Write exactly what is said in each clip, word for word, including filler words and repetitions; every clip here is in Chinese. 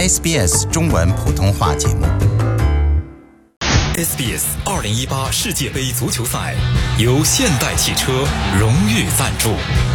S B S 中文普通话节目。 S B S 二零一八世界杯足球赛由现代汽车荣誉赞助。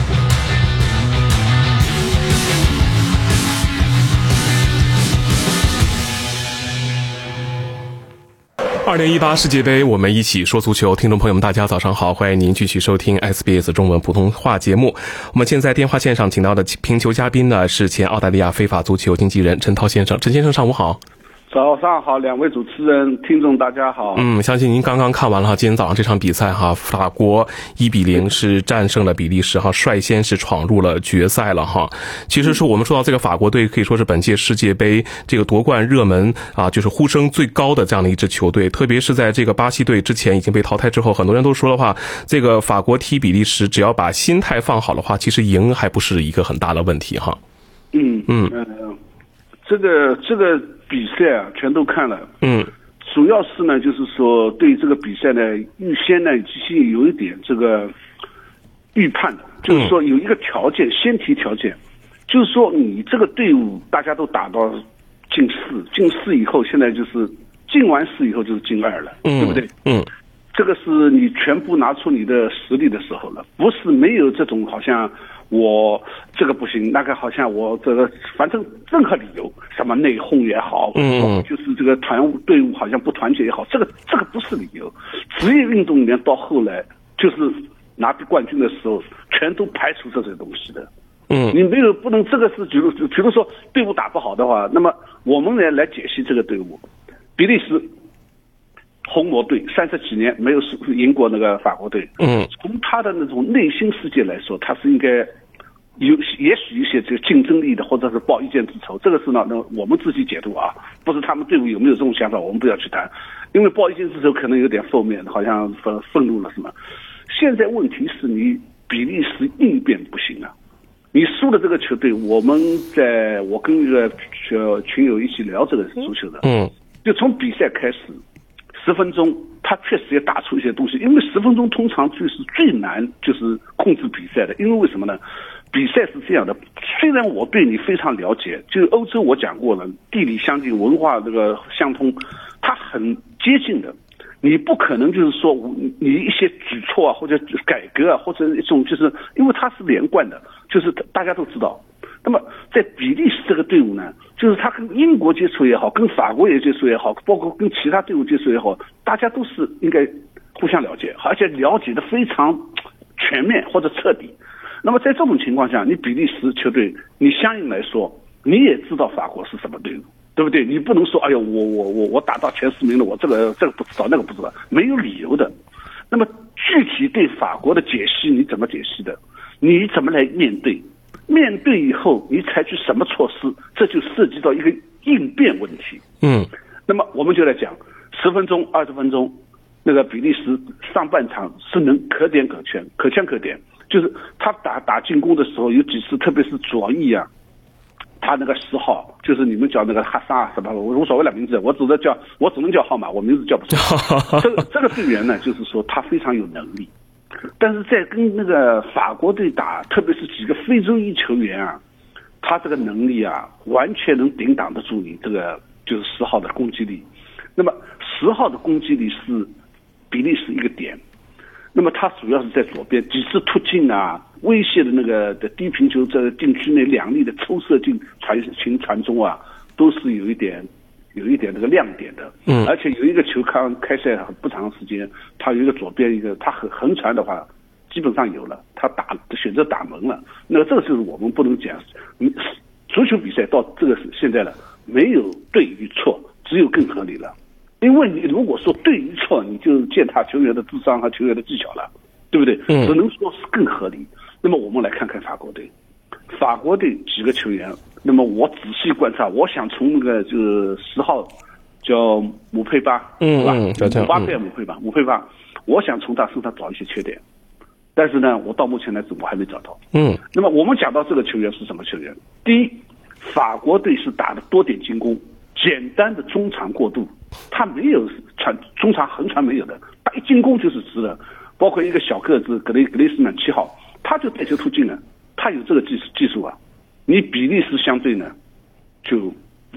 二零一八世界杯，我们一起说足球。听众朋友们，大家早上好，欢迎您继续收听 S B S 中文普通话节目。我们现在电话线上请到的评球嘉宾呢，是前澳大利亚非法足球经纪人陈涛先生。陈先生，上午好。 早上好，两位主持人，听众大家好。 嗯，相信您刚刚看完了哈，今天早上这场比赛哈，法国一比零是战胜了比利时哈，率先是闯入了决赛了哈。其实说我们说到这个法国队，可以说是本届世界杯这个夺冠热门啊，就是呼声最高的这样的一支球队。特别是在这个巴西队之前已经被淘汰之后，很多人都说的话，这个法国踢比利时，只要把心态放好的话，其实赢还不是一个很大的问题哈。 嗯嗯嗯、呃，这个这个。比赛啊，全都看了。 嗯， 主要是呢，就是说对这个比赛呢，预先呢，其实有一点这个预判的，就是说有一个条件，先提条件，就是说你这个队伍大家都打到进四，进四以后，现在就是进完四以后就是进二了， 嗯、 对不对？ 嗯， 这个是你全部拿出你的实力的时候了，不是没有这种好像。我这个不行，那个好像我这个，反正任何理由，什么内讧也好， 嗯， 就是这个团队伍好像不团结也好，这个这个不是理由。职业运动里面到后来就是拿冠军的时候，全都排除这些东西的。 嗯， 你没有不能这个是，比如比如说队伍打不好的话，那么我们来来解析这个队伍，比利时。红魔队三十几年没有赢过那个法国队。 嗯， 从他的那种内心世界来说，他是应该有也许一些这个竞争力的，或者是报一箭之仇。这个是呢，那我们自己解读啊，不是他们队伍有没有这种想法，我们不要去谈。因为报一箭之仇可能有点负面，好像愤愤怒了什么。现在问题是你比利时应变不行啊，你输了这个球队，我们在我跟一个群友一起聊这个足球的， 嗯， 就从比赛开始。十分钟，他确实也打出一些东西，因为十分钟通常就是最难，就是控制比赛的。因为为什么呢？比赛是这样的，虽然我对你非常了解，就是欧洲我讲过了，地理相近，文化这个相通，它很接近的。你不可能就是说你一些举措啊，或者改革啊，或者一种就是因为它是连贯的，就是大家都知道。那么在比利时这个队伍呢，就是他跟英国接触也好，跟法国也接触也好，包括跟其他队伍接触也好，大家都是应该互相了解，而且了解的非常全面或者彻底。那么在这种情况下，你比利时球队，你相应来说，你也知道法国是什么队伍，对不对？你不能说，哎呦，我我我我打到前十名了，我这个这个不知道，那个不知道，没有理由的。那么具体对法国的解析，你怎么解析的？你怎么来面对？面对以后，你采取什么措施？这就涉及到一个应变问题。 嗯， 那么我们就来讲，十分钟、二十分钟，那个比利时上半场是能可点可圈，可圈可点。就是他打打进攻的时候，有几次，特别是左翼啊，他那个十号，就是你们叫那个哈萨什么，我无所谓了名字，我只能叫，我只能叫号码，我名字叫不出来。这个这个队员呢，就是说他非常有能力。但是在跟那个法国队打，特别是几个非洲裔球员啊，他这个能力啊，完全能顶挡得住你这个就是十号的攻击力。那么十号的攻击力是比利时一个点，那么他主要是在左边几次突进啊，威胁的那个的低平球在禁区内两粒的抽射进传行传中啊，都是有一点。有一点这个亮点的， 嗯， 而且有一个球刚开赛不长时间，他有一个左边一个，他横横传的话，基本上有了，他打选择打门了。那这个就是我们不能讲，你足球比赛到这个现在了，没有对与错，只有更合理了。因为你如果说对与错，你就践踏球员的智商和球员的技巧了，对不对？ 嗯， 只能说是更合理。那么我们来看看法国队，法国队几个球员。那么我仔细观察，我想从那个就是十号叫姆佩巴， 嗯， 吧？ 嗯， 姆巴佩姆佩巴，姆佩巴，我想从他身上找一些缺点，但是呢，我到目前为止我还没找到。 嗯， 那么我们讲到这个球员是什么球员？第一，法国队是打的多点进攻，简单的中场过渡，他没有传中场横传没有的，他一进攻就是直的，包括一个小个子格雷格雷斯曼七号，他就带球突进了，他有这个技术技术啊。你比利时相对呢，就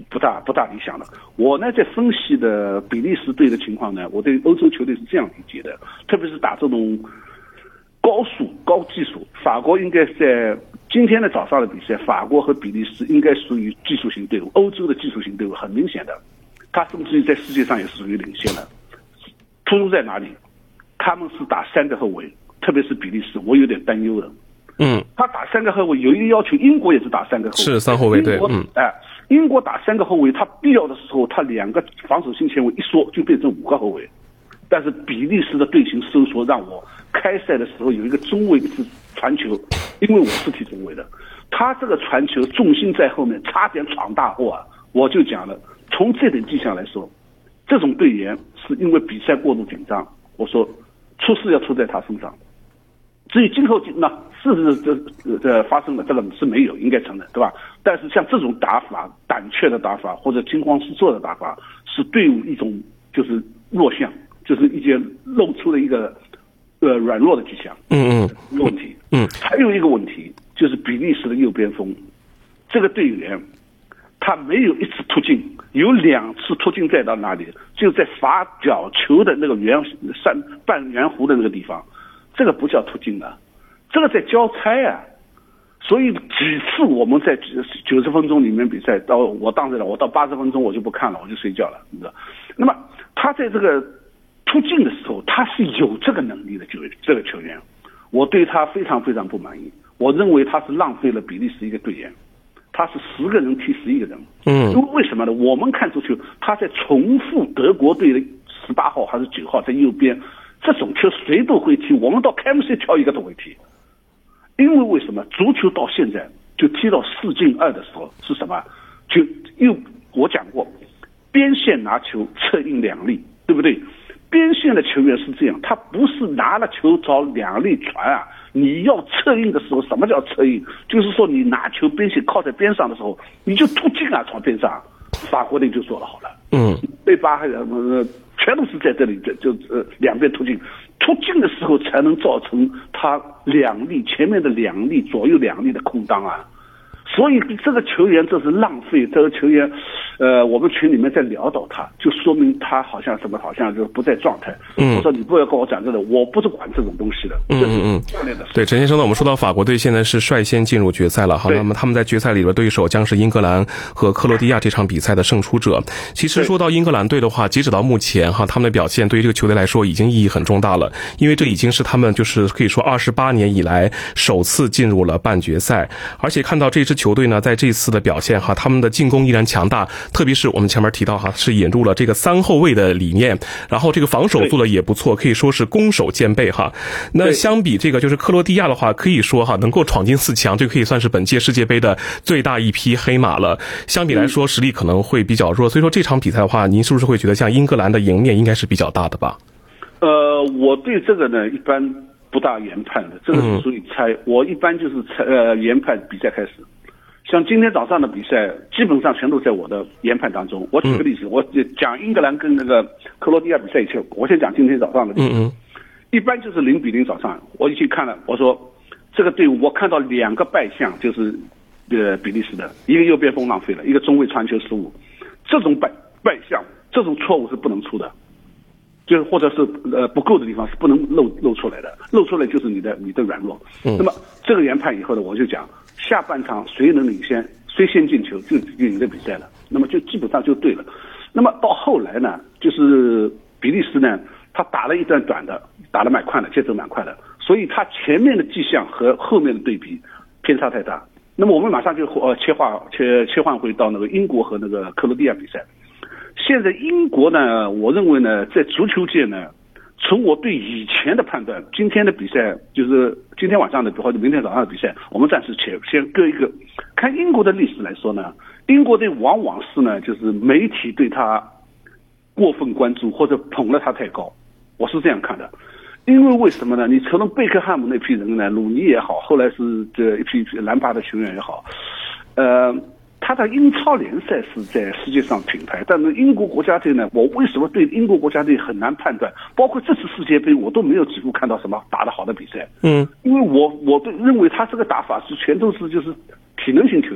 不大不大理想的。我呢在分析的比利时队的情况呢，我对欧洲球队是这样理解的，特别是打这种高速高技术，法国应该在今天的早上的比赛，法国和比利时应该属于技术型队伍，欧洲的技术型队伍很明显的，他甚至于在世界上也是属于领先的。突出在哪里？他们是打三个后卫，特别是比利时，我有点担忧的。 嗯， 他打三个后卫有一个要求，英国也是打三个后卫， 是三后卫对，嗯， 哎，英国打三个后卫，他必要的时候，他两个防守性前卫一缩就变成五个后卫。但是比利时的队形收缩，让我开赛的时候有一个中卫是传球，因为我是踢中卫的，他这个传球重心在后面，差点闯大祸啊！我就讲了，从这点迹象来说，这种队员是因为比赛过度紧张，我说出事要出在他身上。至于今后那是不是这这发生了，这个是没有，应该承认，对吧？但是像这种打法，胆怯的打法或者惊慌失措的打法，是队伍一种就是弱项，就是一些露出了一个呃软弱的迹象。 嗯嗯， 问题。 嗯， 还有一个问题就是比利时的右边锋，这个队员他没有一次突进，有两次突进在到哪里？就在罚角球的那个圆三半圆弧的那个地方。这个不叫突进啊，这个在交差啊，所以几次我们在九十分钟里面比赛，到我当然了，我到八十分钟我就不看了，我就睡觉了，你知道？那么他在这个突进的时候，他是有这个能力的，就这个球员，我对他非常非常不满意，我认为他是浪费了比利时一个队员，他是十个人踢十一个人， 嗯， 因为为什么呢？我们看足球，他在重复德国队的十八号还是九号在右边。这种球谁都会踢，我们到开幕式挑一个都会踢，因为为什么？足球到现在就踢到四进二的时候是什么？就又我讲过，边线拿球策应两粒，对不对？边线的球员是这样，他不是拿了球找两粒传啊，你要策应的时候，什么叫策应？就是说你拿球边线靠在边上的时候，你就突进啊，从边上。法国队就做得好了， 嗯， 对巴呃。全都是在这里，就就呃两边突进，突进的时候才能造成他两粒前面的两粒左右两粒的空当啊，所以这个球员这是浪费，这个球员，呃，我们群里面在聊到他，就说明他好像什么，好像就不在状态。嗯，我说你不要跟我讲这个，我不是管这种东西的。 嗯嗯嗯， 教练的事。 对，陈先生呢，我们说到法国队现在是率先进入决赛了哈，那么他们在决赛里的对手将是英格兰和克罗地亚这场比赛的胜出者。其实说到英格兰队的话，截止到目前哈，他们的表现对于这个球队来说已经意义很重大了，因为这已经是他们就是可以说二十八年以来首次进入了半决赛，而且看到这支球队呢，在这次的表现哈，他们的进攻依然强大，特别是我们前面提到哈，是引入了这个三后卫的理念，然后这个防守做的也不错，可以说是攻守兼备哈。那相比这个就是克罗地亚的话，可以说哈，能够闯进四强，这可以算是本届世界杯的最大一匹黑马了。相比来说，实力可能会比较弱，所以说这场比赛的话，您是不是会觉得像英格兰的赢面应该是比较大的吧？ 呃，我对这个呢一般不大研判的，这个是属于猜。嗯、我一般就是猜呃研判比赛开始。像今天早上的比赛，基本上全都在我的研判当中。我举个例子，嗯、我讲英格兰跟那个克罗地亚比赛以前，我先讲今天早上的比赛。嗯嗯。一般就是零比零早上，我已经看了，我说这个队伍我看到两个败项，就是呃比利时的，一个右边锋浪费了，一个中卫传球失误，这种败败项，这种错误是不能出的。就是或者是呃不够的地方是不能露露出来的，露出来就是你的你的软弱。嗯、那么这个研判以后呢，我就讲下半场谁能领先，谁先进球就赢的比赛了。那么就基本上就对了。那么到后来呢，就是比利时呢，他打了一段短的，打得蛮快的，节奏蛮快的，所以他前面的迹象和后面的对比偏差太大。那么我们马上就呃切换切切换回到那个英国和那个克罗地亚比赛。现在英国呢，我认为呢，在足球界呢，从我对以前的判断，今天的比赛就是今天晚上的或者明天早上的比赛，我们暂时先先搁一个。看英国的历史来说呢，英国队往往是呢，就是媒体对他过分关注或者捧了他太高，我是这样看的。因为为什么呢？你除了贝克汉姆那批人呢，鲁尼也好，后来是这一批兰帕德球员也好，呃。他的英超联赛是在世界上品牌，但是英国国家队呢，我为什么对英国国家队很难判断？包括这次世界杯，我都没有几乎看到什么打得好的比赛。嗯，因为我我认为他这个打法是全都是就是体能型球员，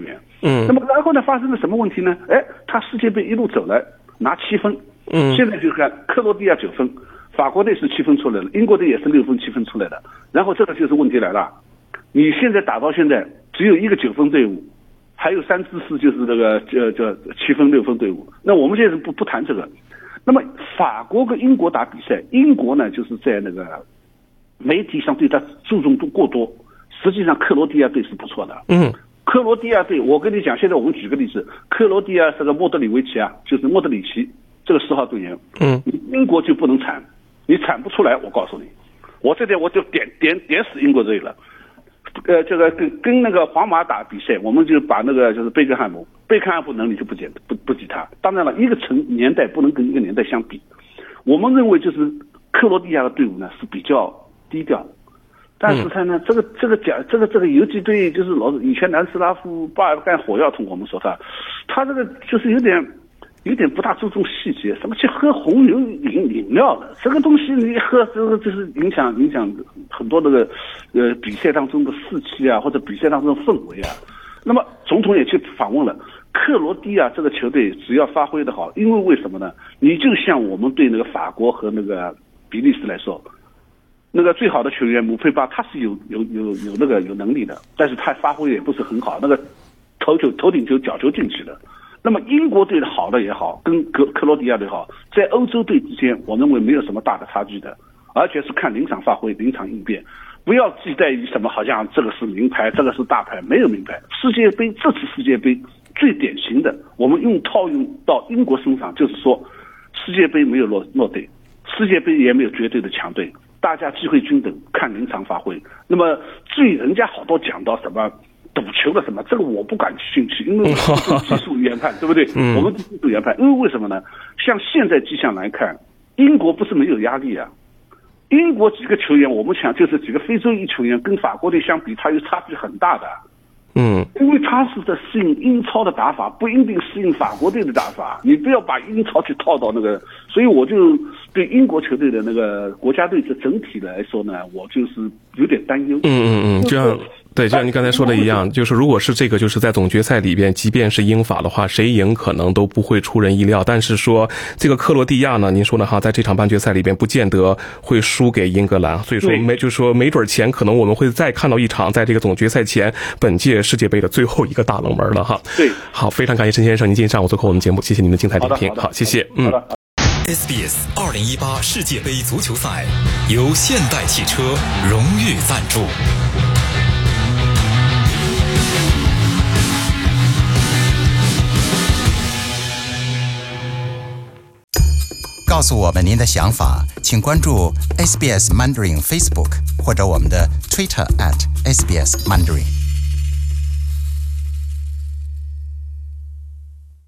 嗯， 那么然后呢，发生了什么问题呢？哎，他世界杯一路走来拿七分， 嗯， 现在就看克罗地亚九分，法国队是七分出来了，英国队也是六分七分出来的。然后这个就是问题来了，你现在打到现在只有一个九分队伍，还有三支是就是这个呃叫七分六分队伍。那我们现在不不谈这个。那么法国跟英国打比赛，英国呢就是在那个媒体上对他注重度过多，实际上克罗地亚队是不错的。 嗯。 克罗地亚队，我跟你讲，现在我们举个例子，克罗地亚这个莫德里维奇啊，就是莫德里奇这个十号队员， 嗯， 英国就不能铲，你铲不出来，我告诉你，我这点我就点点点死英国队了。呃，这个跟跟那个皇马打比赛，我们就把那个就是贝克汉姆，贝克汉姆能力就不减不不及他。当然了，一个成年代不能跟一个年代相比。我们认为就是克罗地亚的队伍呢是比较低调。但是他呢，这个这个讲这个这个游击队就是老以前南斯拉夫巴尔干火药桶，我们说他，他这个就是有点有点不大注重细节，什么去喝红牛饮饮料的这个东西，你喝这个就是影响影响很多那个呃比赛当中的士气啊，或者比赛当中的氛围啊。那么总统也去访问了克罗地亚这个球队，只要发挥的好，因为为什么呢？你就像我们对那个法国和那个比利时来说。那个最好的球员姆佩巴，他是有有有有那个有能力的，但是他发挥也不是很好，那个头球头顶球角球进去的。那么英国队的好的也好，跟克克罗地亚队好，在欧洲队之间，我认为没有什么大的差距的，而且是看临场发挥、临场应变，不要寄待于什么好像这个是名牌，这个是大牌，没有名牌。世界杯这次世界杯最典型的，我们用套用到英国身上，就是说世界杯没有落落队，世界杯也没有绝对的强队。大家机会均等，看临场发挥。那么至于人家好多讲到什么赌球的什么，这个我不感兴趣，因为我们技术研判，对不对？我们技术研判，因为为什么呢？像现在迹象来看，英国不是没有压力啊。英国几个球员，我们想就是几个非洲裔球员，跟法国队相比，他有差距很大的。 嗯， 因为他是在适应英超的打法，不一定适应法国队的打法。你不要把英超去套到那个，所以我就对英国球队的那个国家队这整体来说呢，我就是有点担忧。 嗯嗯嗯，这样。对，就像您刚才说的一样，就是如果是这个，就是在总决赛里边，即便是英法的话，谁赢可能都不会出人意料。但是说这个克罗地亚呢，您说呢哈，在这场半决赛里边，不见得会输给英格兰，所以说没就是说没准前可能我们会再看到一场在这个总决赛前本届世界杯的最后一个大冷门了哈。对，好，非常感谢陈先生您今天上午做客我们节目，谢谢您的精彩点评，好，谢谢，嗯。 S B S 二零一八世界杯足球赛由现代汽车荣誉赞助。 告诉我们您的想法，请关注 S B S Mandarin Facebook 或者我们的 Twitter at S B S Mandarin。